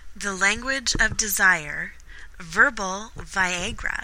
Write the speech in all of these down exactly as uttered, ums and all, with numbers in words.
The language of desire, verbal Viagra.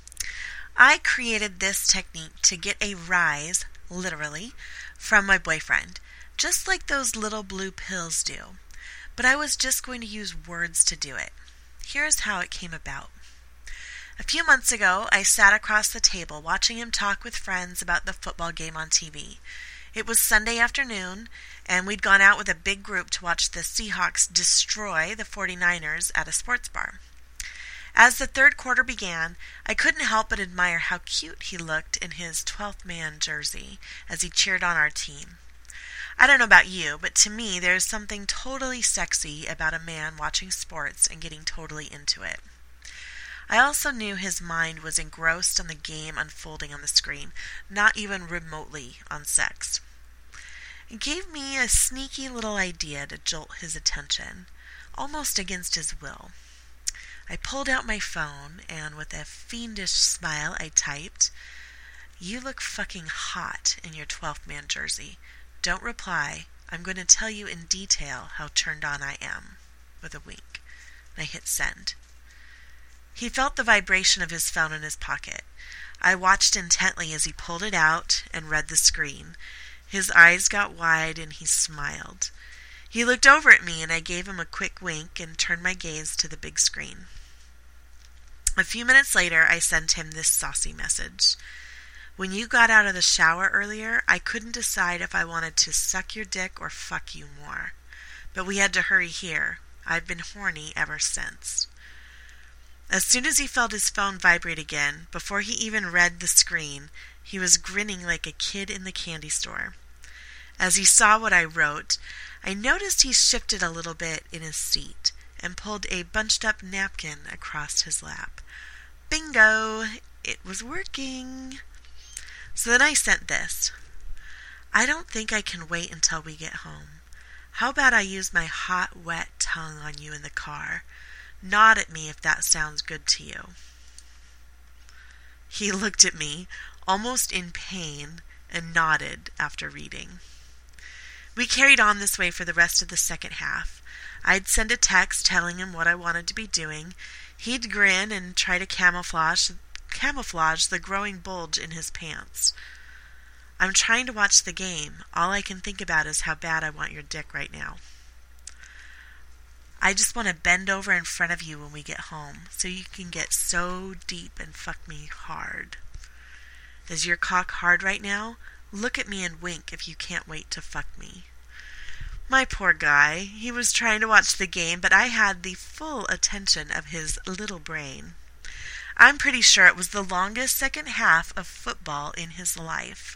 I created this technique to get a rise, literally, from my boyfriend, just like those little blue pills do. But I was just going to use words to do it. Here's how it came about. A few months ago, I sat across the table watching him talk with friends about the football game on T V. It was Sunday afternoon, and we'd gone out with a big group to watch the Seahawks destroy the forty-niners at a sports bar. As the third quarter began, I couldn't help but admire how cute he looked in his twelfth man jersey as he cheered on our team. I don't know about you, but to me there's something totally sexy about a man watching sports and getting totally into it. I also knew his mind was engrossed on the game unfolding on the screen, not even remotely on sex. It gave me a sneaky little idea to jolt his attention, almost against his will. I pulled out my phone, and with a fiendish smile I typed, "You look fucking hot in your twelfth man jersey. Don't reply. I'm going to tell you in detail how turned on I am," with a wink. I hit send. He felt the vibration of his phone in his pocket. I watched intently as he pulled it out and read the screen. His eyes got wide and he smiled. He looked over at me and I gave him a quick wink and turned my gaze to the big screen. A few minutes later, I sent him this saucy message. "When you got out of the shower earlier, I couldn't decide if I wanted to suck your dick or fuck you more. But we had to hurry here. I've been horny ever since." As soon as he felt his phone vibrate again, before he even read the screen, he was grinning like a kid in the candy store. As he saw what I wrote, I noticed he shifted a little bit in his seat and pulled a bunched-up napkin across his lap. Bingo! It was working! So then I sent this. "I don't think I can wait until we get home. How about I use my hot, wet tongue on you in the car? Nod at me if that sounds good to you." He looked at me, almost in pain, and nodded after reading. We carried on this way for the rest of the second half. I'd send a text telling him what I wanted to be doing. He'd grin and try to camouflage, camouflage the growing bulge in his pants. "I'm trying to watch the game. All I can think about is how bad I want your dick right now. I just want to bend over in front of you when we get home, so you can get so deep and fuck me hard. Is your cock hard right now? Look at me and wink if you can't wait to fuck me." My poor guy. He was trying to watch the game, but I had the full attention of his little brain. I'm pretty sure it was the longest second half of football in his life.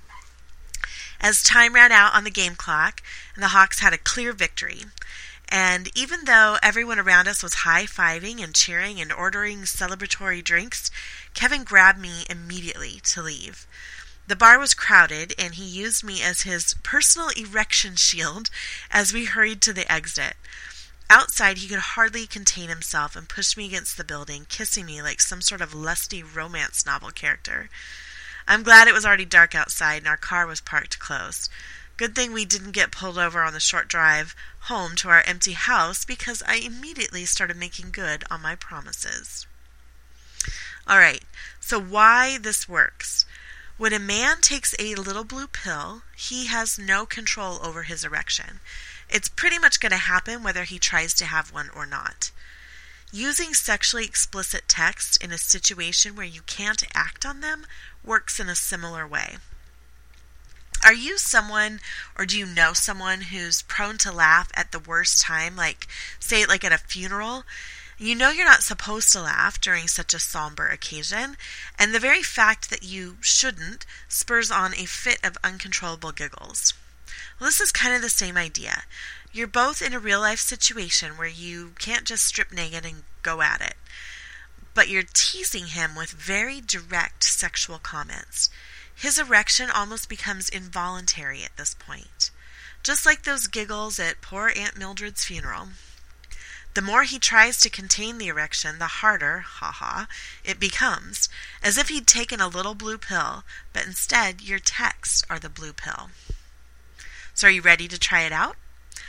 As time ran out on the game clock, and the Hawks had a clear victory, and even though everyone around us was high-fiving and cheering and ordering celebratory drinks, Kevin grabbed me immediately to leave. The bar was crowded, and he used me as his personal erection shield as we hurried to the exit. Outside, he could hardly contain himself and pushed me against the building, kissing me like some sort of lusty romance novel character. I'm glad it was already dark outside and our car was parked close. Good thing we didn't get pulled over on the short drive home to our empty house, because I immediately started making good on my promises. All right, so why this works. When a man takes a little blue pill, he has no control over his erection. It's pretty much going to happen whether he tries to have one or not. Using sexually explicit text in a situation where you can't act on them works in a similar way. Are you someone, or do you know someone who's prone to laugh at the worst time, like, say, like at a funeral? You know you're not supposed to laugh during such a somber occasion, and the very fact that you shouldn't spurs on a fit of uncontrollable giggles. Well, this is kind of the same idea. You're both in a real-life situation where you can't just strip naked and go at it, but you're teasing him with very direct sexual comments. His erection almost becomes involuntary at this point, just like those giggles at poor Aunt Mildred's funeral. The more he tries to contain the erection, the harder, haha, it becomes, as if he'd taken a little blue pill, but instead your texts are the blue pill. So are you ready to try it out?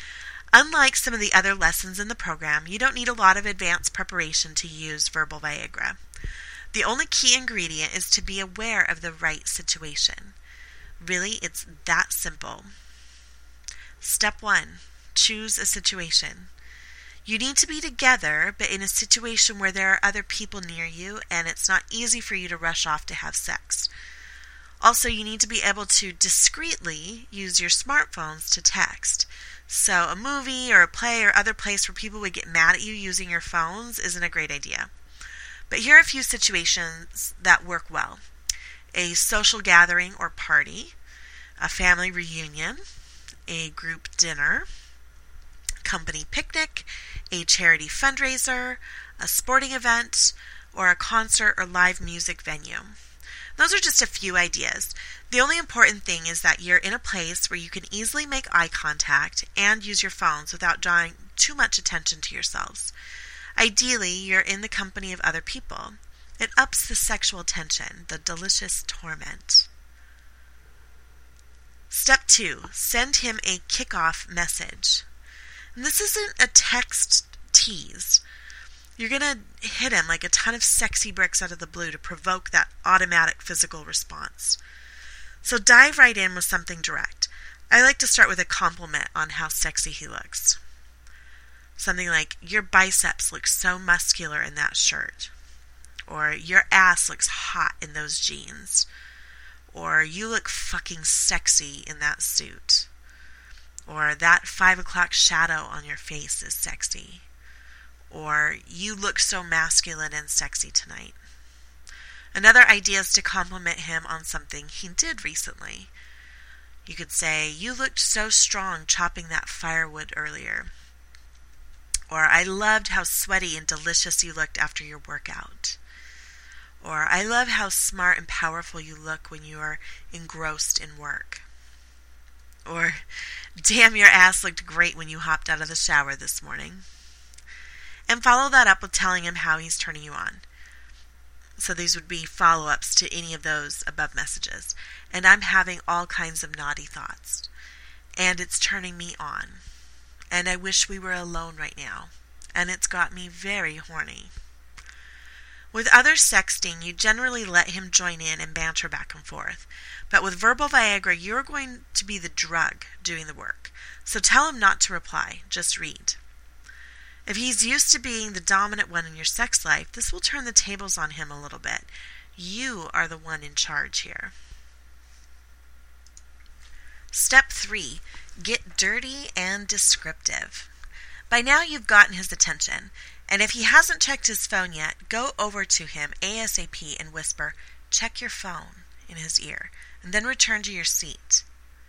Unlike some of the other lessons in the program, you don't need a lot of advanced preparation to use verbal Viagra. The only key ingredient is to be aware of the right situation. Really, it's that simple. Step one, choose a situation. You need to be together, but in a situation where there are other people near you and it's not easy for you to rush off to have sex. Also, you need to be able to discreetly use your smartphones to text. So a movie or a play or other place where people would get mad at you using your phones isn't a great idea. But here are a few situations that work well. A social gathering or party, a family reunion, a group dinner, company picnic, a charity fundraiser, a sporting event, or a concert or live music venue. Those are just a few ideas. The only important thing is that you're in a place where you can easily make eye contact and use your phones without drawing too much attention to yourselves. Ideally, you're in the company of other people. It ups the sexual tension, the delicious torment. Step two, send him a kickoff message. And this isn't a text tease. You're going to hit him like a ton of sexy bricks out of the blue to provoke that automatic physical response. So dive right in with something direct. I like to start with a compliment on how sexy he looks. Something like, your biceps look so muscular in that shirt. Or, your ass looks hot in those jeans. Or, you look fucking sexy in that suit. Or, that five o'clock shadow on your face is sexy. Or, you look so masculine and sexy tonight. Another idea is to compliment him on something he did recently. You could say, you looked so strong chopping that firewood earlier. Or, I loved how sweaty and delicious you looked after your workout. Or, I love how smart and powerful you look when you are engrossed in work. Or, damn, your ass looked great when you hopped out of the shower this morning. And follow that up with telling him how he's turning you on. So these would be follow-ups to any of those above messages. And I'm having all kinds of naughty thoughts. And it's turning me on. And I wish we were alone right now. And it's got me very horny. With other sexting, you generally let him join in and banter back and forth. But with verbal Viagra, you're going to be the drug doing the work. So tell him not to reply, just read. If he's used to being the dominant one in your sex life, this will turn the tables on him a little bit. You are the one in charge here. Step three, get dirty and descriptive. By now you've gotten his attention, and if he hasn't checked his phone yet, go over to him ASAP and whisper, check your phone, in his ear, and then return to your seat.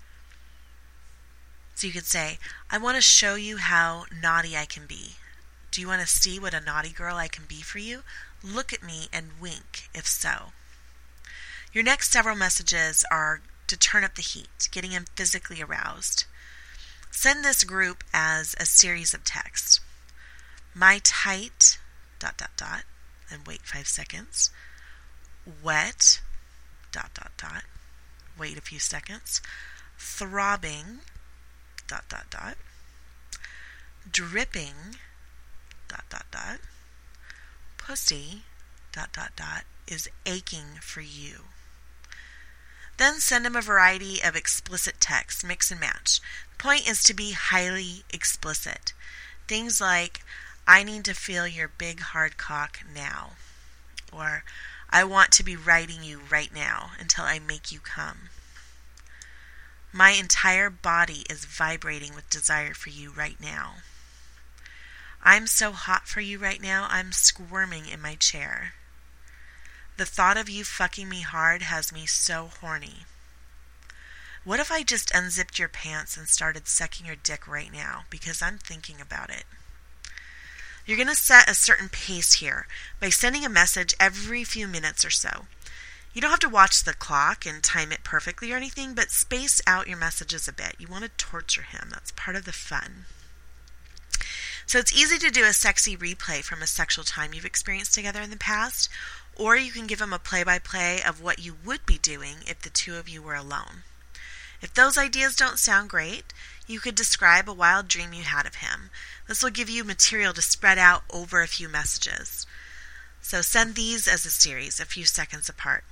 So you could say, I want to show you how naughty I can be. Do you want to see what a naughty girl I can be for you? Look at me and wink, if so. Your next several messages are to turn up the heat, getting him physically aroused. Send this group as a series of texts. My tight, dot, dot, dot, and wait five seconds. Wet, dot, dot, dot, wait a few seconds. Throbbing, dot, dot, dot. Dripping, dot, dot, dot. Pussy, dot, dot, dot, is aching for you. Then send him a variety of explicit texts, mix and match. The point is to be highly explicit. Things like, I need to feel your big hard cock now. Or, I want to be riding you right now until I make you come. My entire body is vibrating with desire for you right now. I'm so hot for you right now, I'm squirming in my chair. The thought of you fucking me hard has me so horny. What if I just unzipped your pants and started sucking your dick right now, because I'm thinking about it? You're going to set a certain pace here by sending a message every few minutes or so. You don't have to watch the clock and time it perfectly or anything, but space out your messages a bit. You want to torture him. That's part of the fun. So it's easy to do a sexy replay from a sexual time you've experienced together in the past, or you can give him a play-by-play of what you would be doing if the two of you were alone. If those ideas don't sound great, you could describe a wild dream you had of him. This will give you material to spread out over a few messages. So send these as a series, a few seconds apart.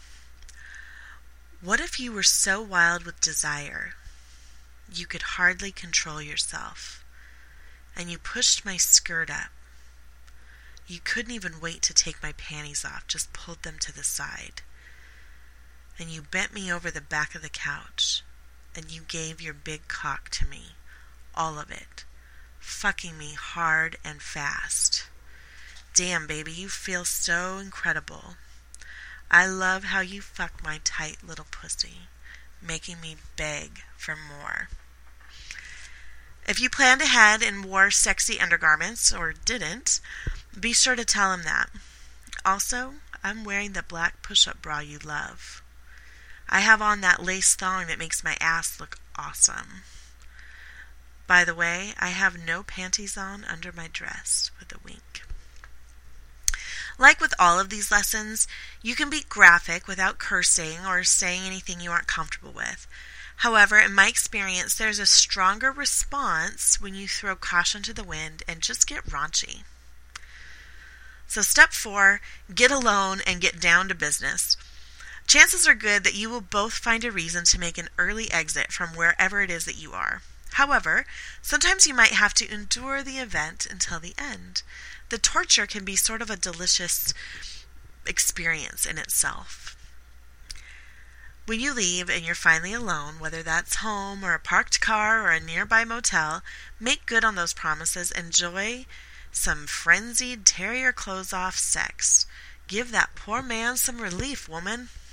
What if you were so wild with desire, you could hardly control yourself, and you pushed my skirt up? You couldn't even wait to take my panties off, just pulled them to the side. And you bent me over the back of the couch, and you gave your big cock to me, all of it, fucking me hard and fast. Damn, baby, you feel so incredible. I love how you fuck my tight little pussy, making me beg for more. If you planned ahead and wore sexy undergarments, or didn't, be sure to tell him that. Also, I'm wearing the black push-up bra you love. I have on that lace thong that makes my ass look awesome. By the way, I have no panties on under my dress, with a wink. Like with all of these lessons, you can be graphic without cursing or saying anything you aren't comfortable with. However, in my experience, there's a stronger response when you throw caution to the wind and just get raunchy. So step four, get alone and get down to business. Chances are good that you will both find a reason to make an early exit from wherever it is that you are. However, sometimes you might have to endure the event until the end. The torture can be sort of a delicious experience in itself. When you leave and you're finally alone, whether that's home or a parked car or a nearby motel, make good on those promises. Enjoy some frenzied tear your clothes off sex. Give that poor man some relief, woman.